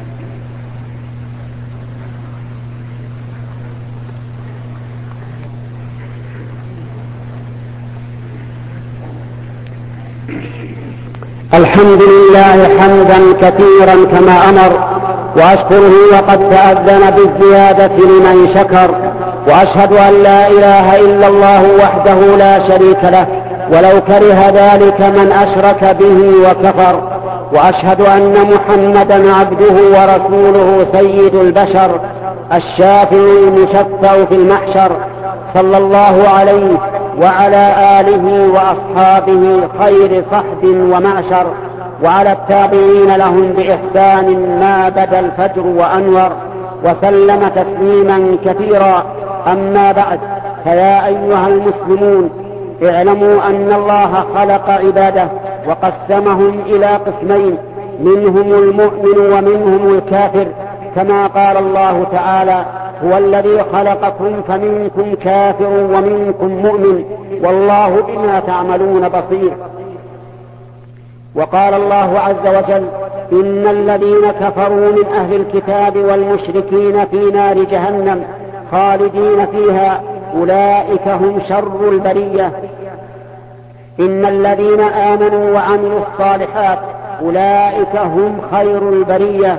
الحمد لله حمدا كثيرا كما أمر، وأشكره وقد تأذن بالزيادة لمن شكر، وأشهد أن لا إله إلا الله وحده لا شريك له ولو كره ذلك من أشرك به وكفر، وأشهد أن محمدا عبده ورسوله سيد البشر الشافع المشفع في المحشر، صلى الله عليه وعلى آله وأصحابه خير صحب ومعشر، وعلى التابعين لهم بإحسان ما بدا الفجر وأنور، وسلم تسليما كثيرا. أما بعد، فيا أيها المسلمون، اعلموا أن الله خلق عباده وقسمهم إلى قسمين، منهم المؤمن ومنهم الكافر، كما قال الله تعالى: هو الذي خلقكم فمنكم كافر ومنكم مؤمن والله بما تعملون بصير. وقال الله عز وجل: إن الذين كفروا من أهل الكتاب والمشركين في نار جهنم خالدين فيها أولئك هم شر البرية. إن الذين آمنوا وعملوا الصالحات أولئك هم خير البرية.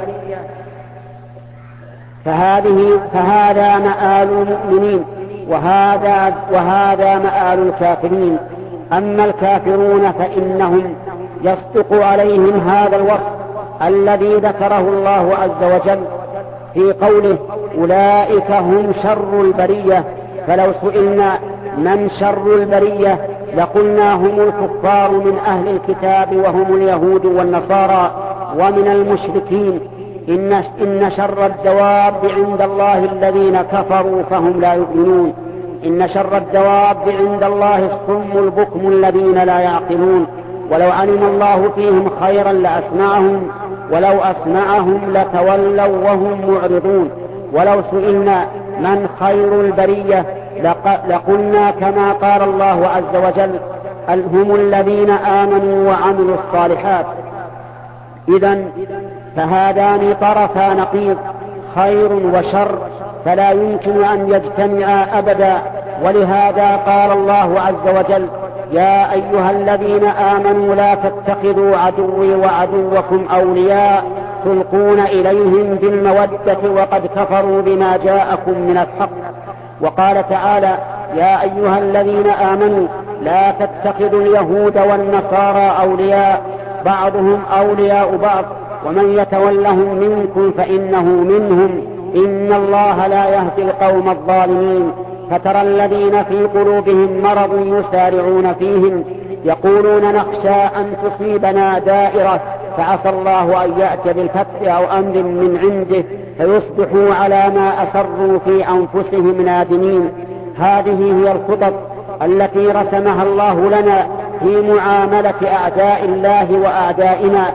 فهذه فهذا مآل المؤمنين وهذا, وهذا مآل الكافرين. أما الكافرون فإنهم يصدق عليهم هذا الوصف الذي ذكره الله عز وجل في قوله: أولئك هم شر البرية. فلو سئلنا من شر البرية لقلنا هم الكفار من أهل الكتاب وهم اليهود والنصارى ومن المشركين. إن, إن شر الدواب عند الله الذين كفروا فهم لا يؤمنون. إن شر الدواب عند الله الصم البكم الذين لا يعقلون ولو علم الله فيهم خيرا لأسمعهم ولو أسمعهم لتولوا وهم معرضون ولو سئلنا من خير البرية لقلنا كما قال الله عز وجل هم الذين آمنوا وعملوا الصالحات. إذن فهذان طرفا نقيض خير وشر فلا يمكن أن يجتمعا أبدا. ولهذا قال الله عز وجل يا أيها الذين آمنوا لا تتخذوا عدوي وعدوكم أولياء تلقون إليهم بالمودة وقد كفروا بما جاءكم من الحق. وقال تعالى يا أيها الذين آمنوا لا تتخذوا اليهود والنصارى أولياء بعضهم أولياء بعض ومن يتولهم منكم فإنه منهم إن الله لا يهدي القوم الظالمين. فترى الذين في قلوبهم مرض يسارعون فيهم يقولون نخشى أن تصيبنا دائرة فعسى الله أن يأتي بالفتح أو أمر من عنده فيصبحوا على ما أسروا في أنفسهم نادمين. هذه هي الخطط التي رسمها الله لنا في معاملة أعداء الله وأعدائنا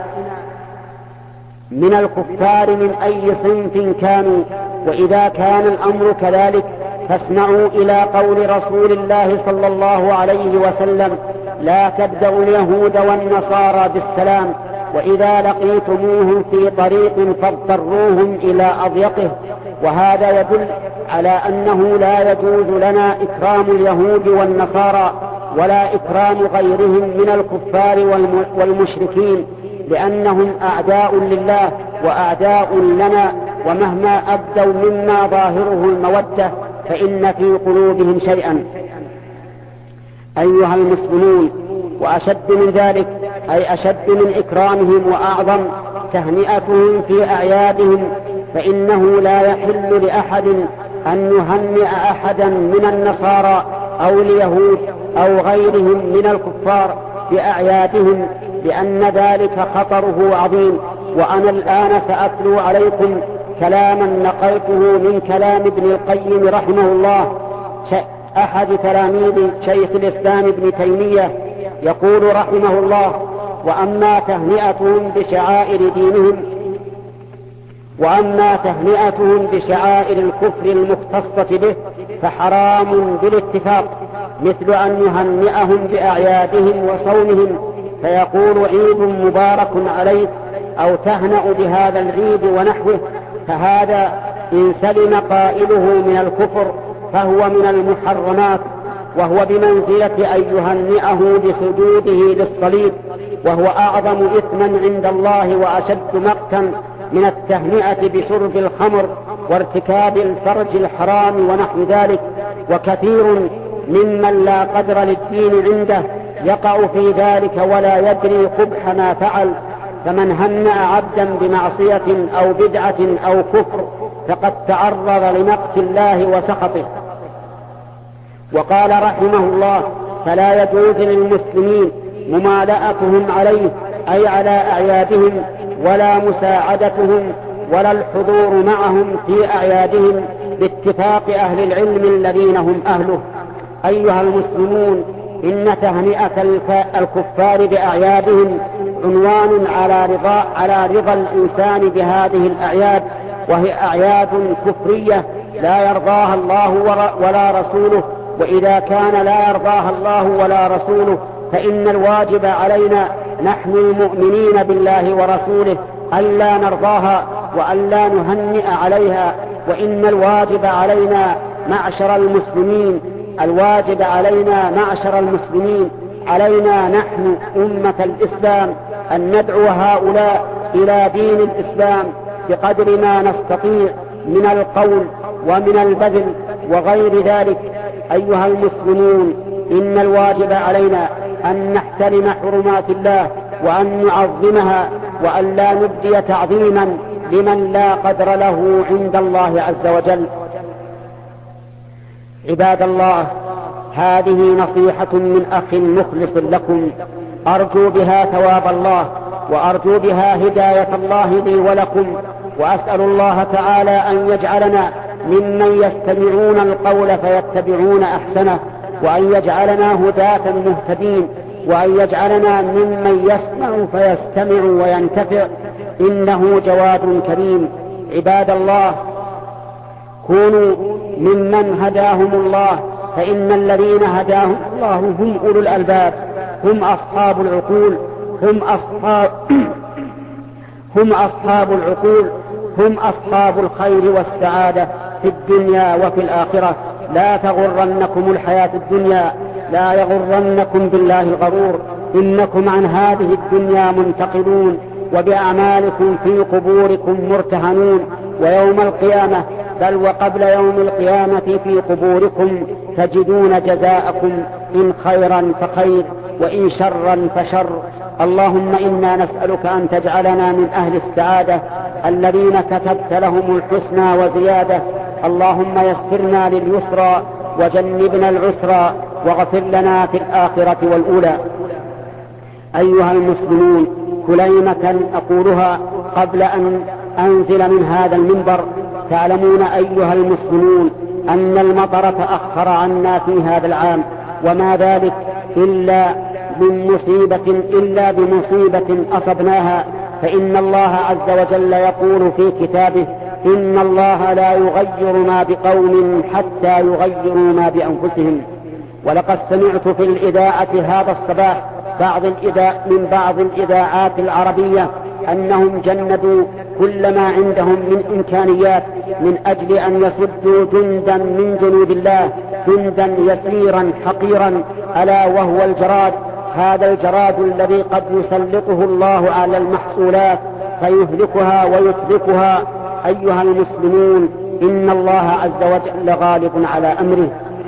من الكفار من أي صنف كانوا. وإذا كان الأمر كذلك فاسمعوا إلى قول رسول الله صلى الله عليه وسلم لا تبدأوا اليهود والنصارى بالسلام وإذا لقيتموهم في طريق فاضطروهم إلى أضيقه. وهذا يدل على أنه لا يجوز لنا إكرام اليهود والنصارى ولا إكرام غيرهم من الكفار والمشركين لأنهم أعداء لله وأعداء لنا ومهما أبدوا مما ظاهره المودة فإن في قلوبهم شيئا. أيها المسلمون وأشد من ذلك أي أشد من إكرامهم وأعظم تهنئتهم في أعيادهم فإنه لا يحل لأحد أن يهنئ أحدا من النصارى أو اليهود أو غيرهم من الكفار بأعيادهم لأن ذلك خطره عظيم. وأنا الآن سأتلو عليكم كلاما نقلته من كلام ابن القيم رحمه الله أحد تلاميذ شيخ الإسلام ابن تيمية يقول رحمه الله وأما تهنئتهم بشعائر دينهم وأما تهنئتهم بشعائر الكفر المختصة به فحرام بالاتفاق مثل أن يهنئهم بأعيادهم وصومهم فيقول عيد مبارك عليك أو تهنأ بهذا العيد ونحوه فهذا إن سلم قائله من الكفر فهو من المحرمات وهو بمنزلة أن يهنئه بسجوده للصليب وهو أعظم إثما عند الله وأشد مقتا من التهنئة بشرب الخمر وارتكاب الفرج الحرام ونحو ذلك. وكثير ممن لا قدر للدين عنده يقع في ذلك ولا يدري قبح ما فعل. فمن هنأ عبدا بمعصية أو بدعة أو كفر فقد تعرض لمقت الله وسخطه. وقال رحمه الله فلا يجوز للمسلمين ممالأتهم عليه أي على أعيادهم ولا مساعدتهم ولا الحضور معهم في أعيادهم باتفاق أهل العلم الذين هم أهله. أيها المسلمون إن تهنئة الكفار بأعيادهم عنوان على رضا, على رضا الإنسان بهذه الأعياد وهي أعياد كفرية لا يرضاها الله ولا رسوله. وإذا كان لا يرضاها الله ولا رسوله فإن الواجب علينا نحن المؤمنين بالله ورسوله ألا نرضاها وألا نهنئ عليها. وإن الواجب علينا معشر المسلمين الواجب علينا معشر المسلمين علينا نحن أمة الإسلام أن ندعو هؤلاء إلى دين الإسلام بقدر ما نستطيع من القول ومن البذل وغير ذلك. أيها المسلمون إن الواجب علينا أن نحترم حرمات الله وأن نعظمها وأن لا نبدي تعظيما لمن لا قدر له عند الله عز وجل. عباد الله هذه نصيحة من أخ مخلص لكم أرجو بها ثواب الله وأرجو بها هداية الله لي ولكم وأسأل الله تعالى أن يجعلنا ممن يستمعون القول فيتبعون أحسنه، وأن يجعلنا هداة مهتدين، وأن يجعلنا ممن يسمع فيستمع وينتفع، إنه جواد كريم. عباد الله، كونوا ممن هداهم الله، فإن الذين هداهم الله هم أولو الألباب، هم أصحاب العقول، هم أصحاب هم أصحاب العقول، هم أصحاب الخير والسعادة في الدنيا وفي الآخرة. لا تغرنكم الحياة الدنيا، لا يغرنكم بالله الغرور، إنكم عن هذه الدنيا منتقلون، وبأعمالكم في قبوركم مرتهنون، ويوم القيامة بل وقبل يوم القيامة في قبوركم تجدون جزاءكم إن خيرا فخير وإن شرا فشر. اللهم إنا نسألك أن تجعلنا من أهل السعادة الذين كتبت لهم الحسنى وزيادة. اللهم يسرنا لليسرى وجنبنا العسرى، واغفر لنا في الآخرة والأولى. أيها المسلمون، كلمة أقولها قبل أن أنزل من هذا المنبر. تعلمون أيها المسلمون أن المطر تأخر عنا في هذا العام، وما ذلك إلا من مصيبة إلا بمصيبة أصبناها، فإن الله عز وجل يقول في كتابه: إن الله لا يغير ما بقوم حتى يغيروا ما بأنفسهم. ولقد سمعت في الإذاعة هذا الصباح بعض الإذاع من بعض الإذاعات العربية أنهم جندوا كل ما عندهم من إمكانيات من أجل أن يصدوا جندا من جنود الله، جندا يسيرا حقيرا، ألا وهو الجراد. هذا الجراد الذي قد يسلطه الله على المحصولات فيهلكها ويتركها. أيها المسلمون، إن الله عز وجل غالب على أمره،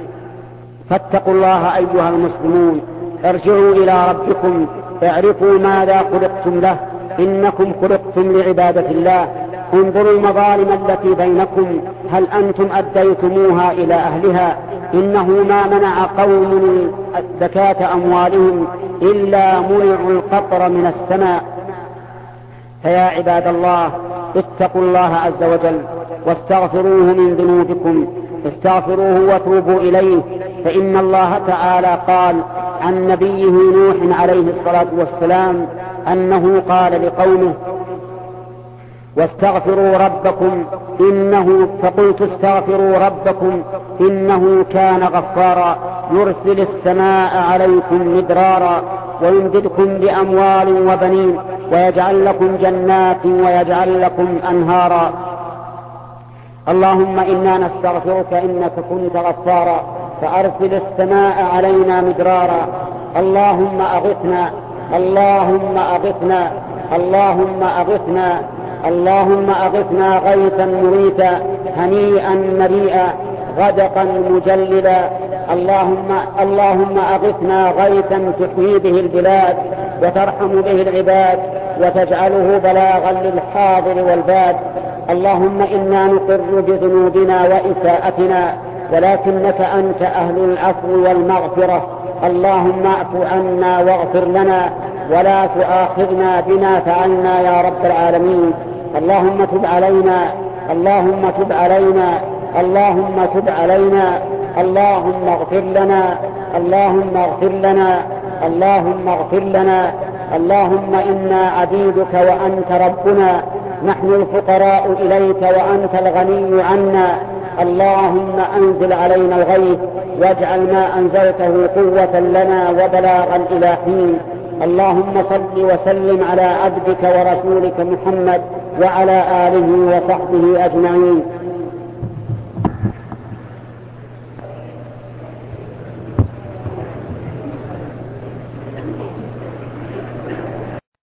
فاتقوا الله أيها المسلمون. ارجعوا إلى ربكم، اعرفوا ماذا خلقتم له، إنكم خلقتم لعبادة الله. انظروا المظالم التي بينكم، هل أنتم أديتموها إلى أهلها؟ إنه ما منع قوم زكاة أموالهم إلا منعوا القطر من السماء. فيا عباد الله، اتقوا الله عز وجل واستغفروه من ذنوبكم، استغفروه وتوبوا إليه، فإن الله تعالى قال عن نبيه نوح عليه الصلاة والسلام أنه قال لقومه: واستغفروا ربكم إنه فقلت استغفروا ربكم إنه كان غفارا يرسل السماء عليكم مدرارا ويمددكم بأموال وبنين ويجعل لكم جنات ويجعل لكم أنهارا. اللهم إنا نستغفرك إنك كنت غفارا فأرسل السماء علينا مدرارا. اللهم أغثنا، اللهم أغثنا، اللهم أغثنا، اللهم أغثنا غيثا مريتا هنيئا مريئا غدقا مجللا. اللهم اللهم أغثنا غيثا تحيي به البلاد وترحم به العباد وتجعله بلاغا للحاضر والباد. اللهم إنا نقر بذنوبنا وإساءتنا، ولكنك أنت أهل العفو والمغفرة. اللهم اعف عنا واغفر لنا ولا تؤاخذنا بما فعلنا يا رب العالمين. اللهم تب علينا، اللهم تب علينا، اللهم تب علينا، اللهم اغفر لنا، اللهم اغفر لنا، اللهم اغفر لنا. اللهم إنا عبيدك وأنت ربنا، نحن الفقراء إليك وأنت الغني عنا. اللهم أنزل علينا الغيث واجعل ما أنزلته قوة لنا وبلاغا إلى حين. اللهم صل وسلم على عبدك ورسولك محمد وعلى آله وصحبه أجمعين.